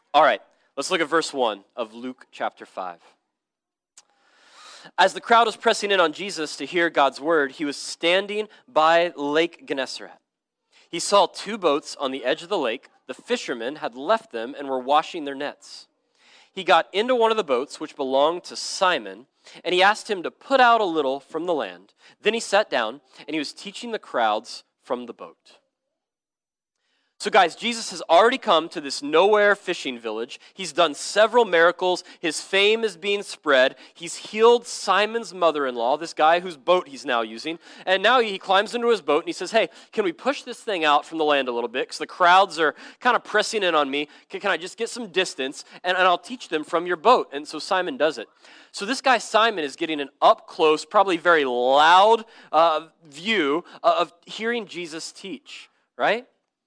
All right, let's look at verse 1 of Luke chapter 5. As the crowd was pressing in on Jesus to hear God's word, he was standing by Lake Gennesaret. He saw two boats on the edge of the lake. The fishermen had left them and were washing their nets. He got into one of the boats, which belonged to Simon, and he asked him to put out a little from the land. Then he sat down, and he was teaching the crowds from the boat. So guys, Jesus has already come to this nowhere fishing village. He's done several miracles. His fame is being spread. He's healed Simon's mother-in-law, this guy whose boat he's now using. And now he climbs into his boat and he says, hey, can we push this thing out from the land a little bit? Because the crowds are kind of pressing in on me. Can I just get some distance and I'll teach them from your boat? And so Simon does it. So this guy Simon is getting an up-close, probably very loud view of hearing Jesus teach, right?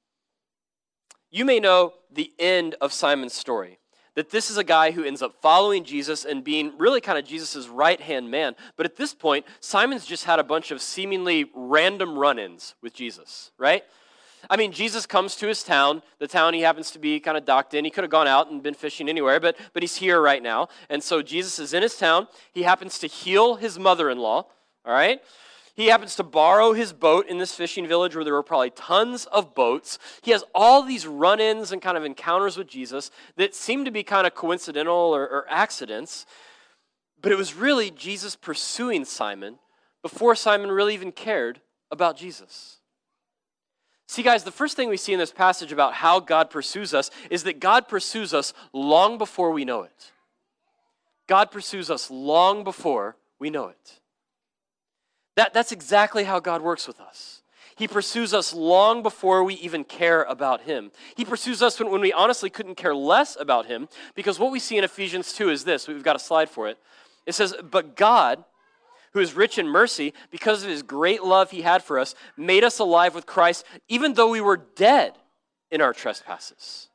You may know the end of Simon's story, that this is a guy who ends up following Jesus and being really kind of Jesus' right-hand man. But at this point, Simon's just had a bunch of seemingly random run-ins with Jesus, right? I mean, Jesus comes to his town, the town he happens to be kind of docked in. He could have gone out and been fishing anywhere, but he's here right now. And so Jesus is in his town. He happens to heal his mother-in-law, all right? He happens to borrow his boat in this fishing village where there were probably tons of boats. He has all these run-ins and kind of encounters with Jesus that seem to be kind of coincidental or accidents. But it was really Jesus pursuing Simon before Simon really even cared about Jesus. See, guys, the first thing we see in this passage about how God pursues us is that God pursues us long before we know it. God pursues us long before we know it. That's exactly how God works with us. He pursues us long before we even care about him. He pursues us when we honestly couldn't care less about him, because what we see in Ephesians 2 is this. We've got a slide for it. It says, but God, who is rich in mercy, because of his great love he had for us, made us alive with Christ, even though we were dead in our trespasses.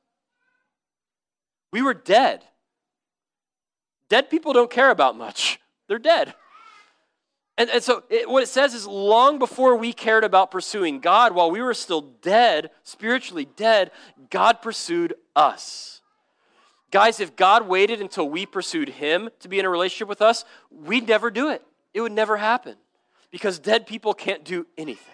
We were dead. Dead people don't care about much. They're dead. And so what it says is long before we cared about pursuing God, while we were still dead, spiritually dead, God pursued us. Guys, if God waited until we pursued him to be in a relationship with us, we'd never do it. It would never happen because dead people can't do anything.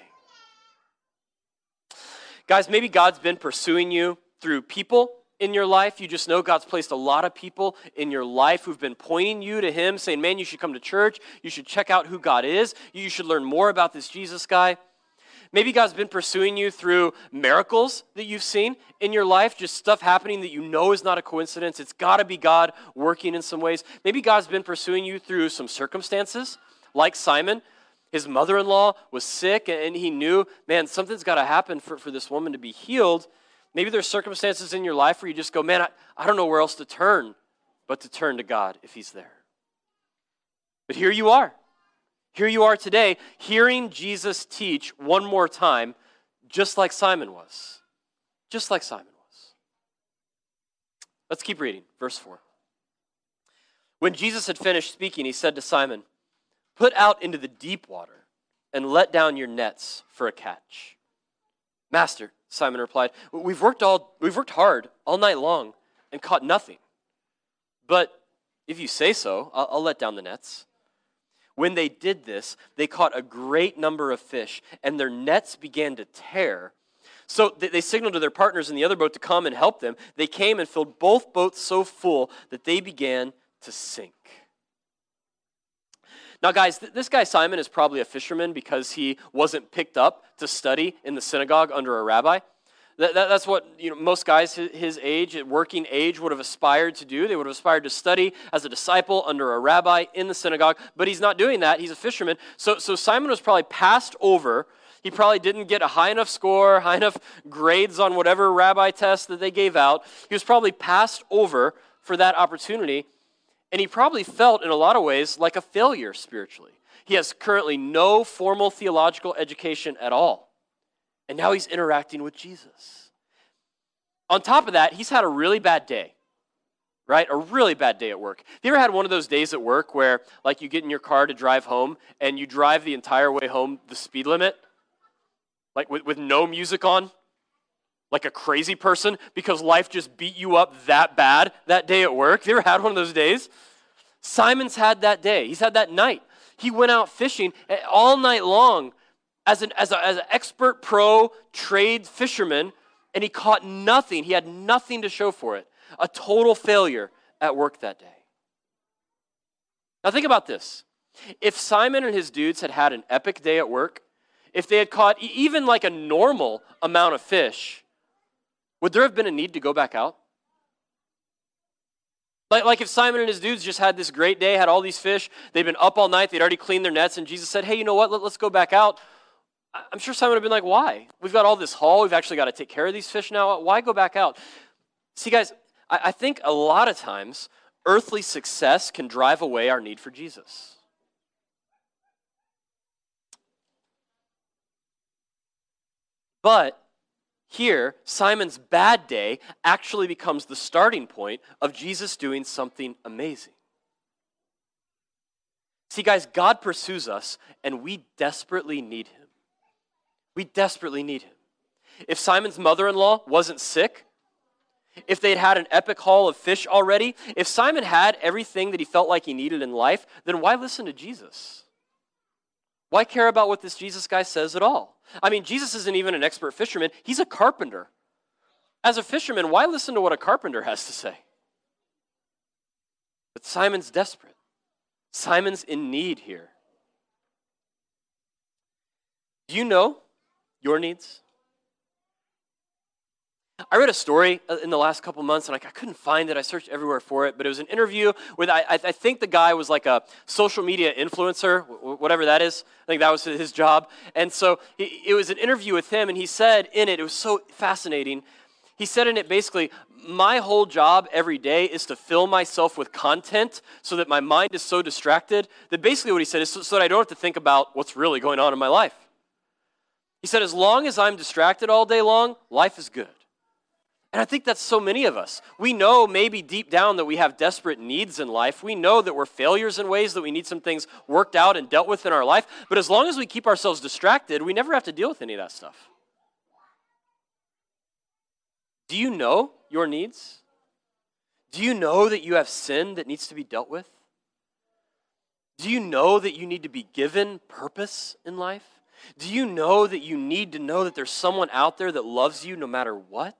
Guys, maybe God's been pursuing you through people in your life. You just know God's placed a lot of people in your life who've been pointing you to him, saying, man, you should come to church. You should check out who God is. You should learn more about this Jesus guy. Maybe God's been pursuing you through miracles that you've seen in your life, just stuff happening that you know is not a coincidence. It's got to be God working in some ways. Maybe God's been pursuing you through some circumstances, like Simon. His mother-in-law was sick, and he knew, man, something's got to happen for this woman to be healed. Maybe there's circumstances in your life where you just go, man, I don't know where else to turn but to turn to God if he's there. But here you are. Here you are today, hearing Jesus teach one more time, just like Simon was. Just like Simon was. Let's keep reading. Verse 4. When Jesus had finished speaking, he said to Simon, put out into the deep water and let down your nets for a catch. Master, Simon replied, we've worked hard all night long and caught nothing. But if you say so, I'll let down the nets. When they did this, they caught a great number of fish, and their nets began to tear. So they signaled to their partners in the other boat to come and help them. They came and filled both boats so full that they began to sink. Now, guys, this guy Simon is probably a fisherman because he wasn't picked up to study in the synagogue under a rabbi. That's what most guys his age, working age, would have aspired to do. They would have aspired to study as a disciple under a rabbi in the synagogue, but he's not doing that. He's a fisherman. So Simon was probably passed over. He probably didn't get a high enough score, high enough grades on whatever rabbi test that they gave out. He was probably passed over for that opportunity. And he probably felt, in a lot of ways, like a failure spiritually. He has currently no formal theological education at all. And now he's interacting with Jesus. On top of that, he's had a really bad day, right? A really bad day at work. Have you ever had one of those days at work where, like, you get in your car to drive home, and you drive the entire way home the speed limit? Like, with no music on? like a crazy person because life just beat you up that bad that day at work? Have you ever had one of those days? Simon's had that day. He's had that night. He went out fishing all night long as an expert pro trade fisherman, and he caught nothing. He had nothing to show for it. A total failure at work that day. Now think about this. If Simon and his dudes had had an epic day at work, if they had caught even like a normal amount of fish, would there have been a need to go back out? Like if Simon and his dudes just had this great day, had all these fish, they'd been up all night, they'd already cleaned their nets, and Jesus said, hey, you know what, let's go back out. I'm sure Simon would have been like, why? We've got all this haul, we've actually got to take care of these fish now. Why go back out? See, guys, I think a lot of times earthly success can drive away our need for Jesus. But here, Simon's bad day actually becomes the starting point of Jesus doing something amazing. See, guys, God pursues us, and we desperately need him. We desperately need him. If Simon's mother-in-law wasn't sick, if they'd had an epic haul of fish already, if Simon had everything that he felt like he needed in life, then why listen to Jesus? Why care about what this Jesus guy says at all? I mean, Jesus isn't even an expert fisherman. He's a carpenter. As a fisherman, why listen to what a carpenter has to say? But Simon's desperate. Simon's in need here. Do you know your needs? I read a story in the last couple months, and I couldn't find it. I searched everywhere for it, but it was an interview with, I think the guy was like a social media influencer, whatever that is. I think that was his job. And so it was an interview with him, and he said in it, it was so fascinating, he said in it basically, my whole job every day is to fill myself with content so that my mind is so distracted that basically what he said is so that I don't have to think about what's really going on in my life. He said, as long as I'm distracted all day long, life is good. And I think that's so many of us. We know maybe deep down that we have desperate needs in life. We know that we're failures in ways that we need some things worked out and dealt with in our life. But as long as we keep ourselves distracted, we never have to deal with any of that stuff. Do you know your needs? Do you know that you have sin that needs to be dealt with? Do you know that you need to be given purpose in life? Do you know that you need to know that there's someone out there that loves you no matter what?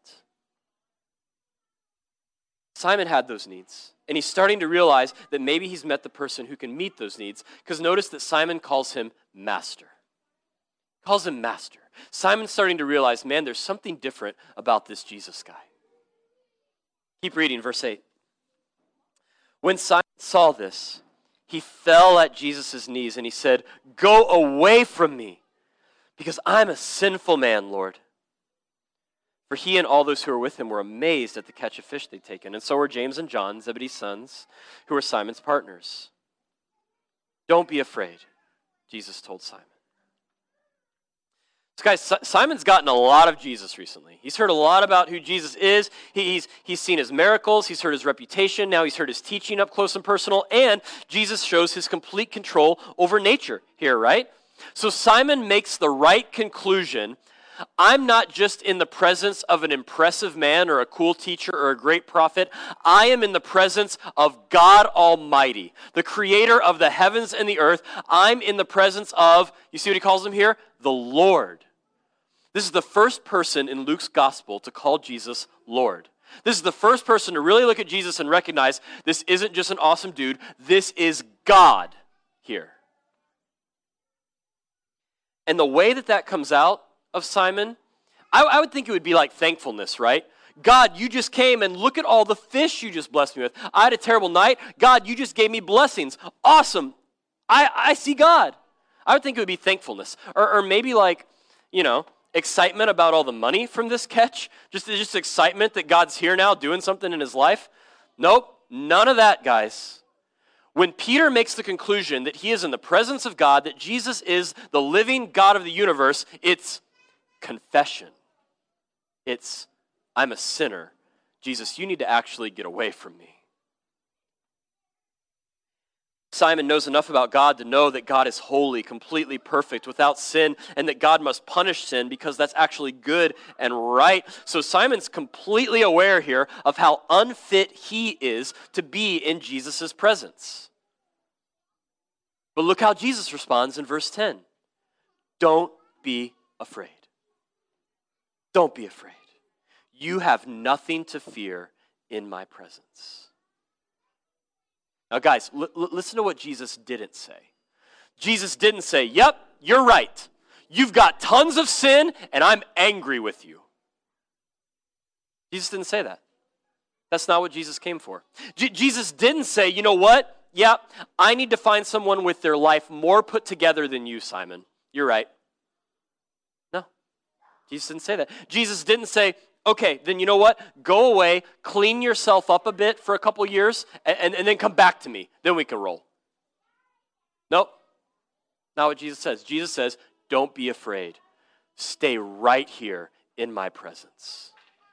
Simon had those needs, and he's starting to realize that maybe he's met the person who can meet those needs, because notice that Simon calls him master. Calls him master. Simon's starting to realize, man, there's something different about this Jesus guy. Keep reading, verse 8. When Simon saw this, he fell at Jesus' knees, and he said, go away from me, because I'm a sinful man, Lord. For he and all those who were with him were amazed at the catch of fish they'd taken, and so were James and John, Zebedee's sons, who were Simon's partners. Don't be afraid, Jesus told Simon. So guys, Simon's gotten a lot of Jesus recently. He's heard a lot about who Jesus is. He's seen his miracles. He's heard his reputation. Now he's heard his teaching up close and personal. And Jesus shows his complete control over nature here, right? So Simon makes the right conclusion. I'm not just in the presence of an impressive man or a cool teacher or a great prophet. I am in the presence of God Almighty, the creator of the heavens and the earth. I'm in the presence of, you see what he calls him here? The Lord. This is the first person in Luke's gospel to call Jesus Lord. This is the first person to really look at Jesus and recognize this isn't just an awesome dude. This is God here. And the way that comes out of Simon, I would think it would be like thankfulness, right? God, you just came and look at all the fish you just blessed me with. I had a terrible night. God, you just gave me blessings. Awesome. I see God. I would think it would be thankfulness. Or maybe like, excitement about all the money from this catch. Just excitement that God's here now doing something in his life. Nope, none of that, guys. When Peter makes the conclusion that he is in the presence of God, that Jesus is the living God of the universe, it's confession. It's, I'm a sinner. Jesus, you need to actually get away from me. Simon knows enough about God to know that God is holy, completely perfect, without sin, and that God must punish sin because that's actually good and right. So Simon's completely aware here of how unfit he is to be in Jesus' presence. But look how Jesus responds in verse 10. Don't be afraid. Don't be afraid. You have nothing to fear in my presence. Now, guys, listen to what Jesus didn't say. Jesus didn't say, yep, you're right. You've got tons of sin, and I'm angry with you. Jesus didn't say that. That's not what Jesus came for. Jesus didn't say, you know what? Yeah, I need to find someone with their life more put together than you, Simon. You're right. No, Jesus didn't say that. Jesus didn't say, okay, then you know what? Go away, clean yourself up a bit for a couple years, and then come back to me. Then we can roll. Nope. Not what Jesus says. Jesus says, don't be afraid. Stay right here in my presence.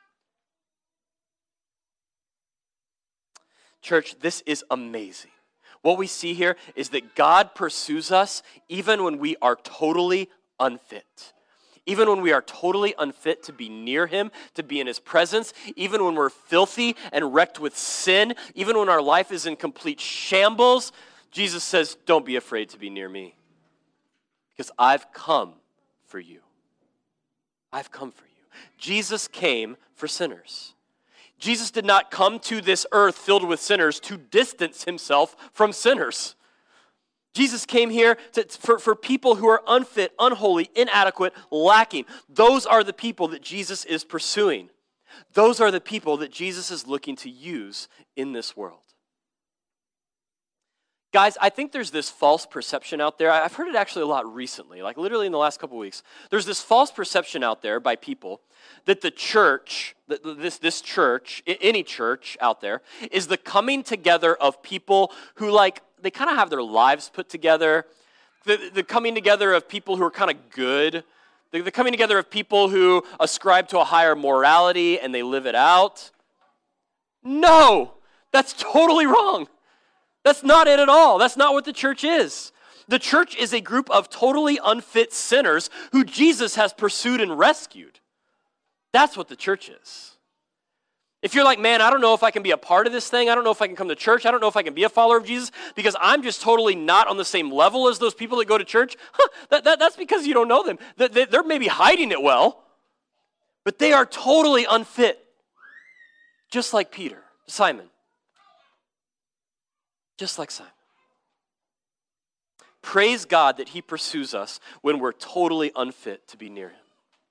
Church, this is amazing. What we see here is that God pursues us even when we are totally unfit. Even when we are totally unfit to be near him, to be in his presence, even when we're filthy and wrecked with sin, even when our life is in complete shambles, Jesus says, don't be afraid to be near me because I've come for you. I've come for you. Jesus came for sinners. Jesus did not come to this earth filled with sinners to distance himself from sinners. Jesus came here for people who are unfit, unholy, inadequate, lacking. Those are the people that Jesus is pursuing. Those are the people that Jesus is looking to use in this world. Guys, I think there's this false perception out there. I've heard it actually a lot recently, like literally in the last couple weeks. There's this false perception out there by people that the church, this church, any church out there, is the coming together of people who they kind of have their lives put together. The coming together of people who are kind of good. The coming together of people who ascribe to a higher morality and they live it out. No, that's totally wrong. That's not it at all. That's not what the church is. The church is a group of totally unfit sinners who Jesus has pursued and rescued. That's what the church is. If you're like, man, I don't know if I can be a part of this thing. I don't know if I can come to church. I don't know if I can be a follower of Jesus because I'm just totally not on the same level as those people that go to church. That's because you don't know them. They're maybe hiding it well, but they are totally unfit. Just like Peter, Simon. Just like Simon. Praise God that he pursues us when we're totally unfit to be near him.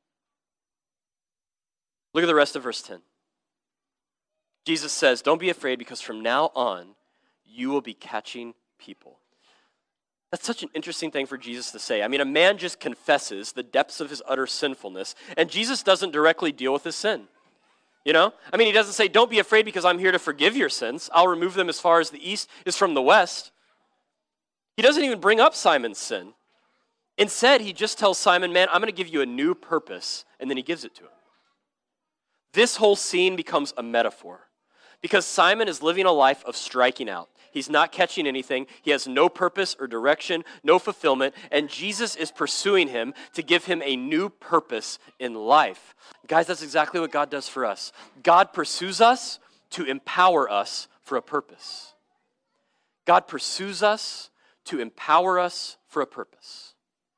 Look at the rest of verse 10. Jesus says, don't be afraid because from now on, you will be catching people. That's such an interesting thing for Jesus to say. I mean, a man just confesses the depths of his utter sinfulness, and Jesus doesn't directly deal with his sin. You know? I mean, he doesn't say, don't be afraid because I'm here to forgive your sins. I'll remove them as far as the east is from the west. He doesn't even bring up Simon's sin. Instead, he just tells Simon, man, I'm going to give you a new purpose, and then he gives it to him. This whole scene becomes a metaphor because Simon is living a life of striking out. He's not catching anything. He has no purpose or direction, no fulfillment, and Jesus is pursuing him to give him a new purpose in life. Guys, that's exactly what God does for us. God pursues us to empower us for a purpose. God pursues us to empower us for a purpose.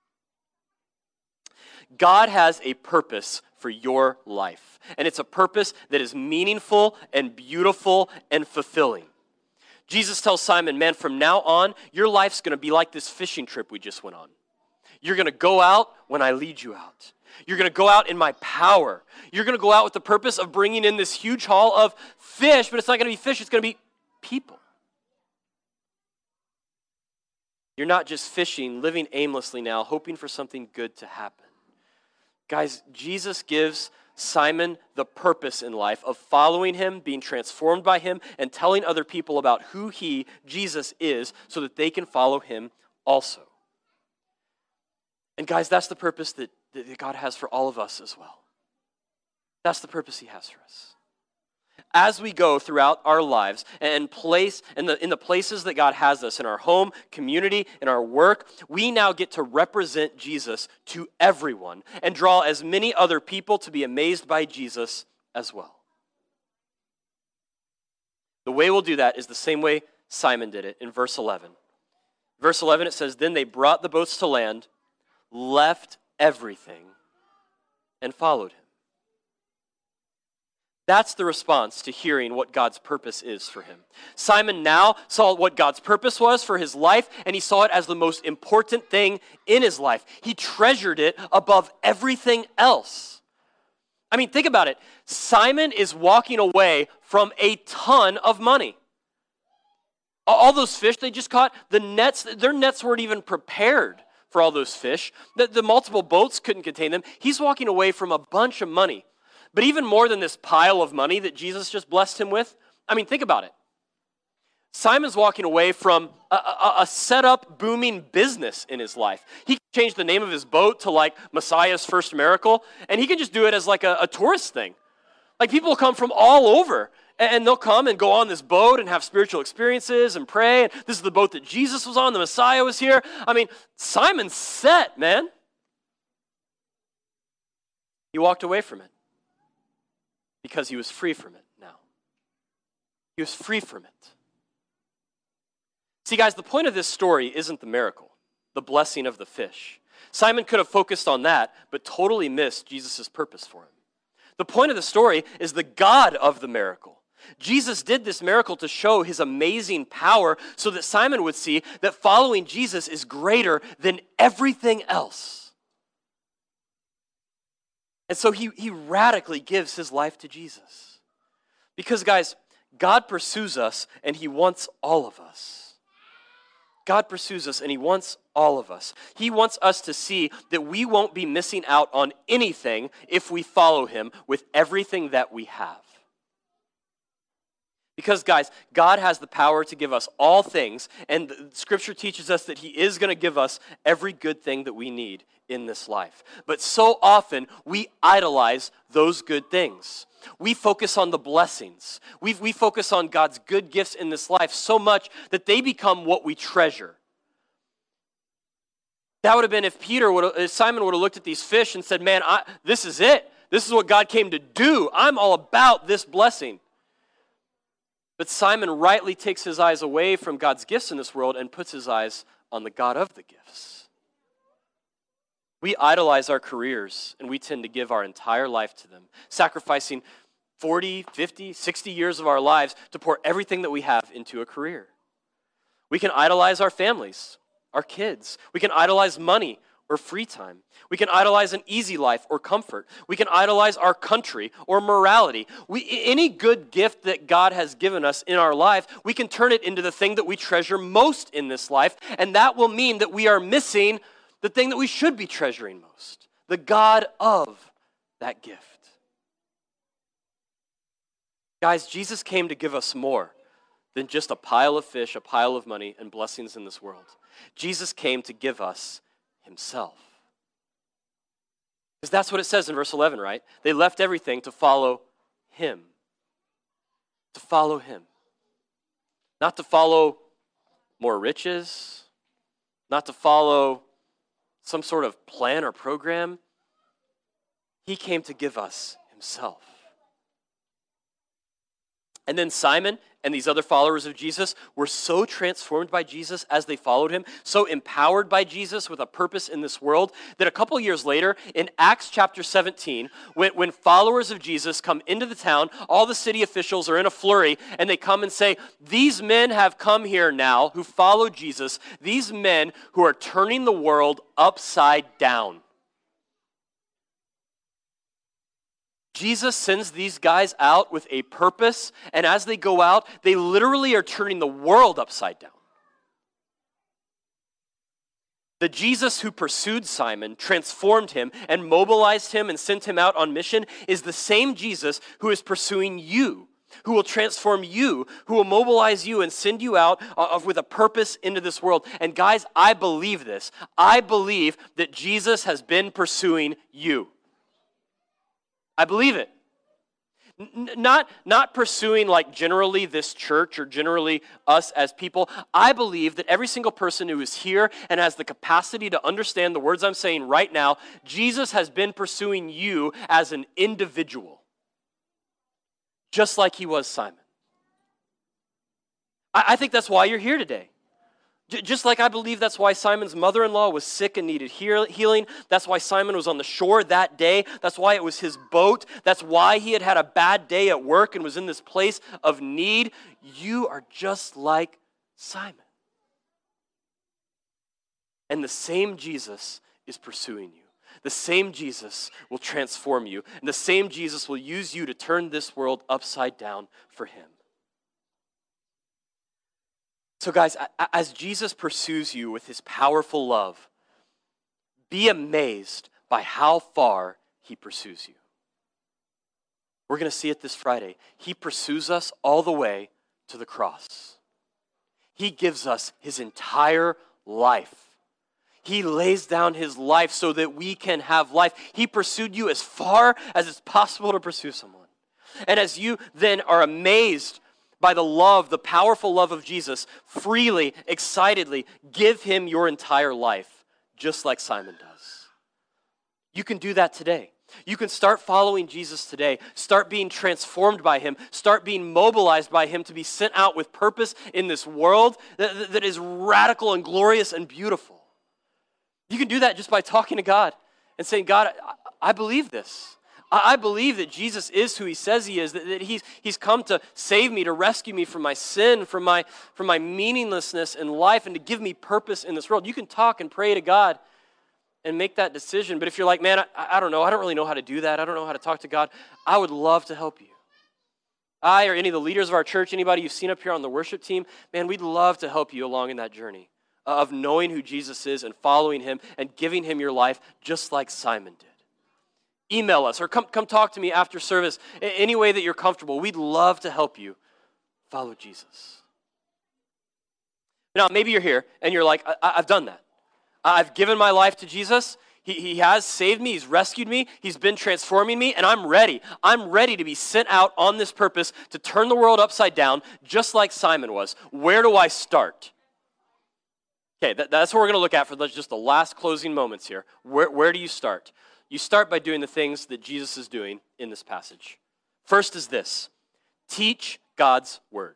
God has a purpose for your life, and it's a purpose that is meaningful and beautiful and fulfilling. Jesus tells Simon, man, from now on, your life's going to be like this fishing trip we just went on. You're going to go out when I lead you out. You're going to go out in my power. You're going to go out with the purpose of bringing in this huge haul of fish, but it's not going to be fish, it's going to be people. You're not just fishing, living aimlessly now, hoping for something good to happen. Guys, Jesus gives Simon the purpose in life of following him, being transformed by him, and telling other people about who he, Jesus, is so that they can follow him also. And guys, that's the purpose that God has for all of us as well. That's the purpose he has for us. as we go throughout our lives and in the places that God has us, in our home, community, in our work, we now get to represent Jesus to everyone and draw as many other people to be amazed by Jesus as well. The way we'll do that is the same way Simon did it in verse 11. Verse 11, it says, "Then they brought the boats to land, left everything, and followed him." That's the response to hearing what God's purpose is for him. Simon now saw what God's purpose was for his life, and he saw it as the most important thing in his life. He treasured it above everything else. I mean, think about it. Simon is walking away from a ton of money. All those fish they just caught, their nets weren't even prepared for all those fish. The multiple boats couldn't contain them. He's walking away from a bunch of money. But even more than this pile of money that Jesus just blessed him with, I mean, think about it. Simon's walking away from a set-up, booming business in his life. He can change the name of his boat to like Messiah's First Miracle, and he can just do it as like a tourist thing. Like people will come from all over, and they'll come and go on this boat and have spiritual experiences and pray. And this is the boat that Jesus was on, the Messiah was here. I mean, Simon's set, man. He walked away from it because he was free from it now. He was free from it. See, guys, the point of this story isn't the miracle, the blessing of the fish. Simon could have focused on that, but totally missed Jesus' purpose for him. The point of the story is the God of the miracle. Jesus did this miracle to show his amazing power so that Simon would see that following Jesus is greater than everything else. And so he radically gives his life to Jesus. Because, guys, God pursues us and he wants all of us. God pursues us and he wants all of us. He wants us to see that we won't be missing out on anything if we follow him with everything that we have. Because, guys, God has the power to give us all things, and Scripture teaches us that he is going to give us every good thing that we need in this life. But so often, we idolize those good things. We focus on the blessings. We focus on God's good gifts in this life so much that they become what we treasure. That would have been if Simon would have looked at these fish and said, man, this is it. This is what God came to do. I'm all about this blessing. But Simon rightly takes his eyes away from God's gifts in this world and puts his eyes on the God of the gifts. We idolize our careers and we tend to give our entire life to them, sacrificing 40, 50, 60 years of our lives to pour everything that we have into a career. We can idolize our families, our kids. We can idolize money or free time. We can idolize an easy life or comfort. We can idolize our country or morality. Any good gift that God has given us in our life, we can turn it into the thing that we treasure most in this life, and that will mean that we are missing the thing that we should be treasuring most, the God of that gift. Guys, Jesus came to give us more than just a pile of fish, a pile of money, and blessings in this world. Jesus came to give us himself. Because that's what it says in verse 11, right? They left everything to follow him. To follow him. Not to follow more riches, not to follow some sort of plan or program. He came to give us himself. And then Simon and these other followers of Jesus were so transformed by Jesus as they followed him, so empowered by Jesus with a purpose in this world, that a couple years later, in Acts chapter 17, when followers of Jesus come into the town, all the city officials are in a flurry, and they come and say, these men have come here now who follow Jesus, these men who are turning the world upside down. Jesus sends these guys out with a purpose, and as they go out, they literally are turning the world upside down. The Jesus who pursued Simon, transformed him, and mobilized him and sent him out on mission is the same Jesus who is pursuing you, who will transform you, who will mobilize you and send you out with a purpose into this world. And guys, I believe this. I believe that Jesus has been pursuing you. I believe it. Not pursuing like generally this church or generally us as people. I believe that every single person who is here and has the capacity to understand the words I'm saying right now, Jesus has been pursuing you as an individual, just like he was Simon. I think that's why you're here today. Just like I believe that's why Simon's mother-in-law was sick and needed healing. That's why Simon was on the shore that day. That's why it was his boat. That's why he had a bad day at work and was in this place of need. You are just like Simon. And the same Jesus is pursuing you. The same Jesus will transform you. And the same Jesus will use you to turn this world upside down for him. So guys, as Jesus pursues you with his powerful love, be amazed by how far he pursues you. We're going to see it this Friday. He pursues us all the way to the cross. He gives us his entire life. He lays down his life so that we can have life. He pursued you as far as it's possible to pursue someone. And as you then are amazed by the love, the powerful love of Jesus, freely, excitedly, give him your entire life, just like Simon does. You can do that today. You can start following Jesus today. Start being transformed by him. Start being mobilized by him to be sent out with purpose in this world that is radical and glorious and beautiful. You can do that just by talking to God and saying, God, I believe this. I believe that Jesus is who he says he is, that he's come to save me, to rescue me from my sin, from my meaninglessness in life, and to give me purpose in this world. You can talk and pray to God and make that decision. But if you're like, man, I don't know. I don't really know how to do that. I don't know how to talk to God. I would love to help you. I or any of the leaders of our church, anybody you've seen up here on the worship team, man, we'd love to help you along in that journey of knowing who Jesus is and following him and giving him your life just like Simon did. Email us or come talk to me after service any way that you're comfortable. We'd love to help you follow Jesus. Now, maybe you're here and you're like, I've done that. I've given my life to Jesus. He has saved me. He's rescued me. He's been transforming me, and I'm ready. I'm ready to be sent out on this purpose to turn the world upside down, just like Simon was. Where do I start? Okay, that's what we're going to look at for just the last closing moments here. Where do you start? You start by doing the things that Jesus is doing in this passage. First is this: teach God's word.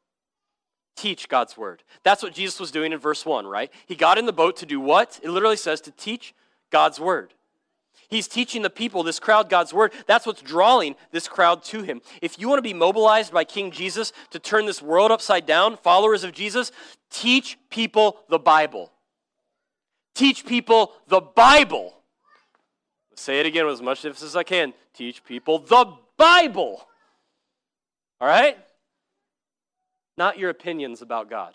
Teach God's word. That's what Jesus was doing in verse 1, right? He got in the boat to do what? It literally says to teach God's word. He's teaching the people, this crowd, God's word. That's what's drawing this crowd to him. If you want to be mobilized by King Jesus to turn this world upside down, followers of Jesus, teach people the Bible. Teach people the Bible. Say it again with as much emphasis as I can. Teach people the Bible. All right? Not your opinions about God.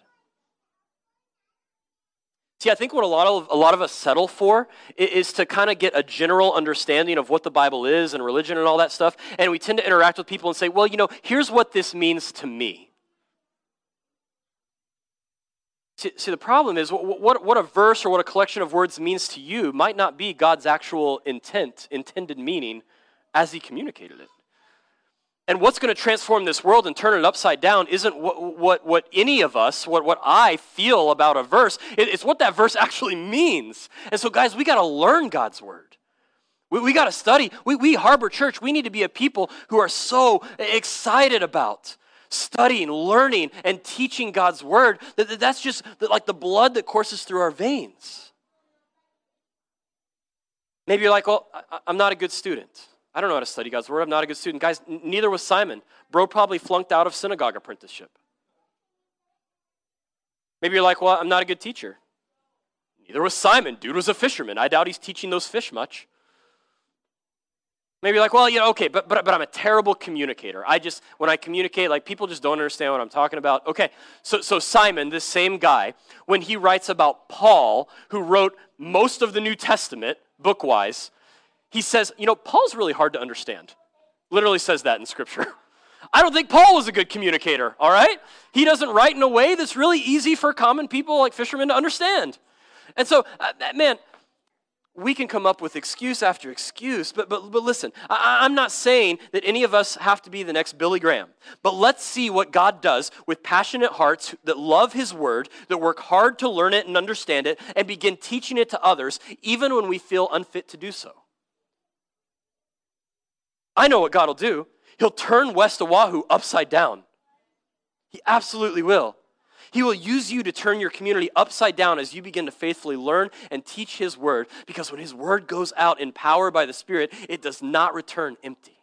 See, I think what a lot of us settle for is to kind of get a general understanding of what the Bible is and religion and all that stuff, and we tend to interact with people and say, well, here's what this means to me. See, the problem is what a verse or what a collection of words means to you might not be God's actual intended meaning as he communicated it. And what's going to transform this world and turn it upside down isn't what any of us, what I feel about a verse. It's what that verse actually means. And so, guys, we got to learn God's word. We got to study. We Harbor Church, we need to be a people who are so excited about studying, learning, and teaching God's word. That's just like the blood that courses through our veins. Maybe you're like, well, I'm not a good student. I don't know how to study God's word. I'm not a good student. Guys, neither was Simon. Bro probably flunked out of synagogue apprenticeship. Maybe you're like, well, I'm not a good teacher. Neither was Simon. Dude was a fisherman. I doubt he's teaching those fish much. Maybe you're like, well, okay, but I'm a terrible communicator. When I communicate, people just don't understand what I'm talking about. Okay, so Simon, this same guy, when he writes about Paul, who wrote most of the New Testament, book-wise, he says, Paul's really hard to understand. Literally says that in Scripture. I don't think Paul was a good communicator, all right? He doesn't write in a way that's really easy for common people like fishermen to understand. And so, man, we can come up with excuse after excuse, but listen, I'm not saying that any of us have to be the next Billy Graham, but let's see what God does with passionate hearts that love his word, that work hard to learn it and understand it, and begin teaching it to others, even when we feel unfit to do so. I know what God will do. He'll turn West Oahu upside down. He absolutely will. He will use you to turn your community upside down as you begin to faithfully learn and teach his word, because when his word goes out in power by the Spirit, it does not return empty.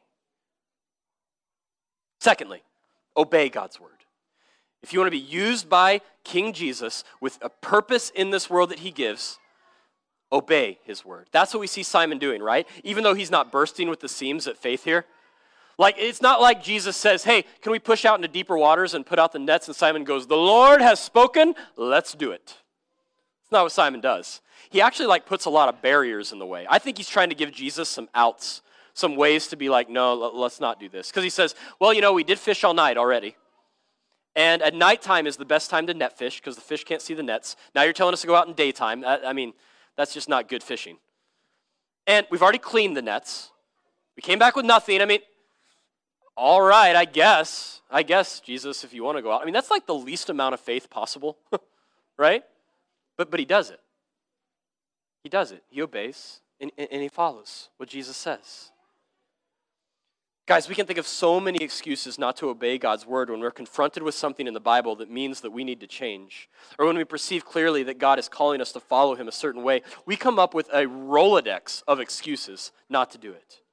Secondly, obey God's word. If you want to be used by King Jesus with a purpose in this world that he gives, obey his word. That's what we see Simon doing, right? Even though he's not bursting with the seams at faith here. Like, it's not like Jesus says, hey, can we push out into deeper waters and put out the nets? And Simon goes, the Lord has spoken, let's do it. It's not what Simon does. He actually puts a lot of barriers in the way. I think he's trying to give Jesus some outs, some ways to be like, no, let's not do this. Because he says, well, we did fish all night already. And at nighttime is the best time to net fish because the fish can't see the nets. Now you're telling us to go out in daytime. That's just not good fishing. And we've already cleaned the nets. We came back with nothing. All right, I guess, Jesus, if you want to go out. That's like the least amount of faith possible, right? But he does it. He does it. He obeys, and he follows what Jesus says. Guys, we can think of so many excuses not to obey God's word when we're confronted with something in the Bible that means that we need to change, or when we perceive clearly that God is calling us to follow him a certain way. We come up with a Rolodex of excuses not to do it.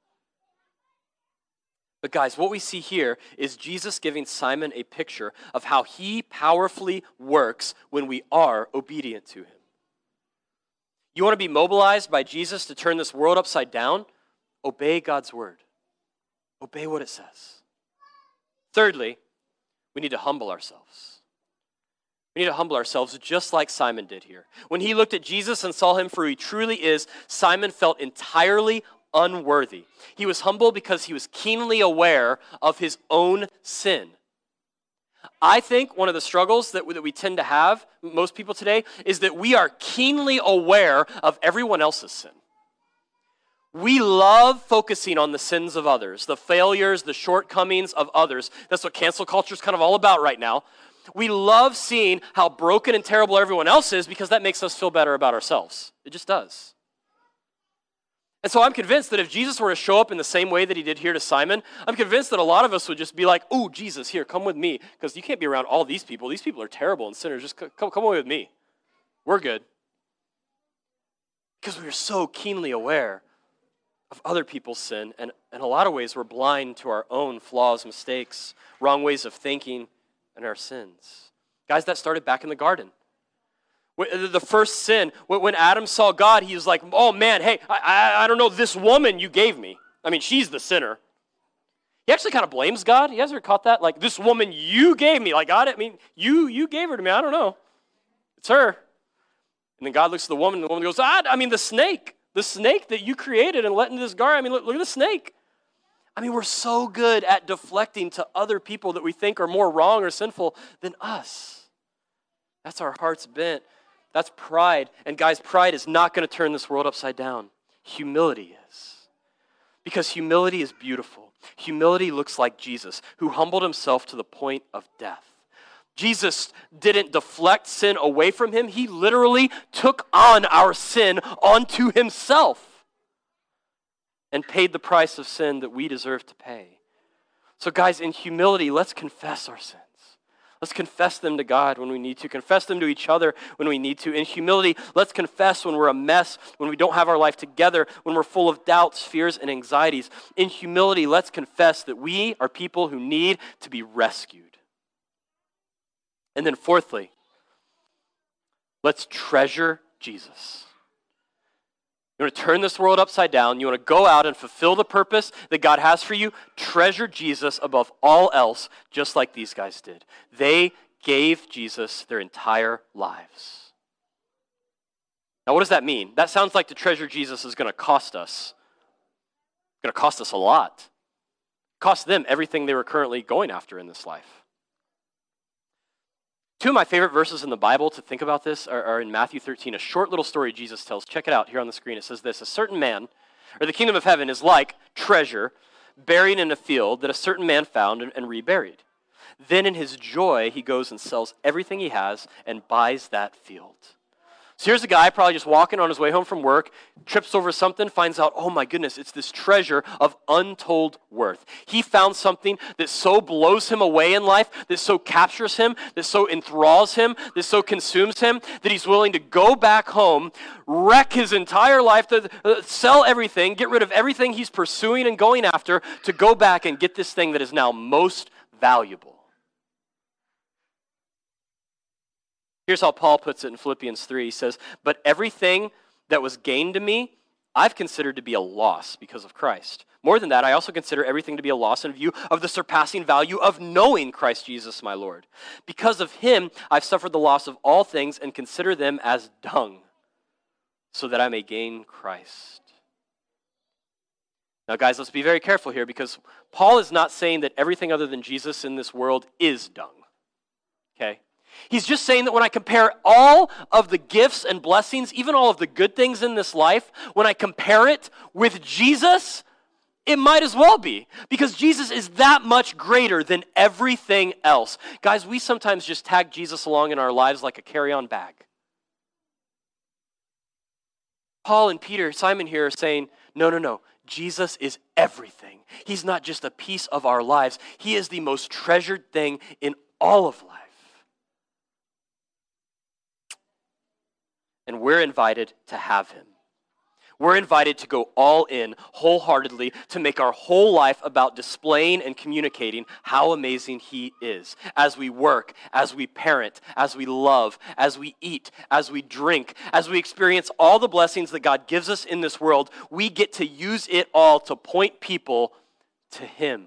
But guys, what we see here is Jesus giving Simon a picture of how he powerfully works when we are obedient to him. You want to be mobilized by Jesus to turn this world upside down? Obey God's word. Obey what it says. Thirdly, we need to humble ourselves. We need to humble ourselves just like Simon did here. When he looked at Jesus and saw him for who he truly is, Simon felt entirely unworthy. He was humble because he was keenly aware of his own sin. I think one of the struggles that we tend to have, most people today, is that we are keenly aware of everyone else's sin. We love focusing on the sins of others, the failures, the shortcomings of others. That's what cancel culture is kind of all about right now. We love seeing how broken and terrible everyone else is because that makes us feel better about ourselves. It just does. And so I'm convinced that if Jesus were to show up in the same way that he did here to Simon, I'm convinced that a lot of us would just be like, oh, Jesus, here, come with me, because you can't be around all these people. These people are terrible and sinners. Just come away with me. We're good. Because we are so keenly aware of other people's sin, and in a lot of ways we're blind to our own flaws, mistakes, wrong ways of thinking, and our sins. Guys, that started back in the garden. The first sin, when Adam saw God, he was like, oh man, hey, I don't know, this woman you gave me. She's the sinner. He actually kind of blames God. You guys ever caught that? Like, this woman you gave me. Like, God, you gave her to me. I don't know. It's her. And then God looks at the woman, and the woman goes, the snake that you created and let into this garden. Look at the snake. We're so good at deflecting to other people that we think are more wrong or sinful than us. That's our heart's bent. That's pride. And guys, pride is not going to turn this world upside down. Humility is. Because humility is beautiful. Humility looks like Jesus, who humbled himself to the point of death. Jesus didn't deflect sin away from him. He literally took on our sin onto himself and paid the price of sin that we deserve to pay. So guys, in humility, let's confess our sins. Let's confess them to God when we need to. Confess them to each other when we need to. In humility, let's confess when we're a mess, when we don't have our life together, when we're full of doubts, fears, and anxieties. In humility, let's confess that we are people who need to be rescued. And then fourthly, let's treasure Jesus. You want to turn this world upside down. You want to go out and fulfill the purpose that God has for you. Treasure Jesus above all else, just like these guys did. They gave Jesus their entire lives. Now, what does that mean? That sounds like to treasure Jesus is going to cost us. It's going to cost us a lot. Cost them everything they were currently going after in this life. Two of my favorite verses in the Bible to think about this are in Matthew 13, a short little story Jesus tells. Check it out here on the screen. It says this: a certain man, or the kingdom of heaven is like treasure buried in a field that a certain man found and reburied. Then in his joy, he goes and sells everything he has and buys that field. So here's a guy probably just walking on his way home from work, trips over something, finds out, oh my goodness, it's this treasure of untold worth. He found something that so blows him away in life, that so captures him, that so enthralls him, that so consumes him, that he's willing to go back home, wreck his entire life, to sell everything, get rid of everything he's pursuing and going after, to go back and get this thing that is now most valuable. Here's how Paul puts it in Philippians 3. He says, but everything that was gained to me, I've considered to be a loss because of Christ. More than that, I also consider everything to be a loss in view of the surpassing value of knowing Christ Jesus my Lord. Because of him, I've suffered the loss of all things and consider them as dung, so that I may gain Christ. Now guys, let's be very careful here, because Paul is not saying that everything other than Jesus in this world is dung. Okay? He's just saying that when I compare all of the gifts and blessings, even all of the good things in this life, when I compare it with Jesus, it might as well be, because Jesus is that much greater than everything else. Guys, we sometimes just tag Jesus along in our lives like a carry-on bag. Paul and Peter, Simon here are saying, no. Jesus is everything. He's not just a piece of our lives. He is the most treasured thing in all of life. And we're invited to have him. We're invited to go all in, wholeheartedly, to make our whole life about displaying and communicating how amazing he is. As we work, as we parent, as we love, as we eat, as we drink, as we experience all the blessings that God gives us in this world, we get to use it all to point people to him.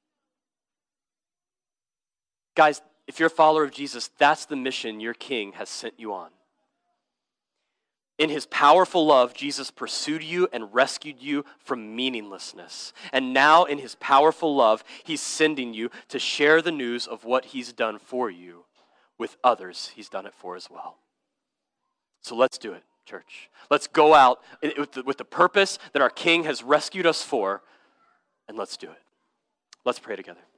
Guys, if you're a follower of Jesus, that's the mission your King has sent you on. In his powerful love, Jesus pursued you and rescued you from meaninglessness. And now in his powerful love, he's sending you to share the news of what he's done for you with others he's done it for as well. So let's do it, church. Let's go out with the purpose that our King has rescued us for, and let's do it. Let's pray together.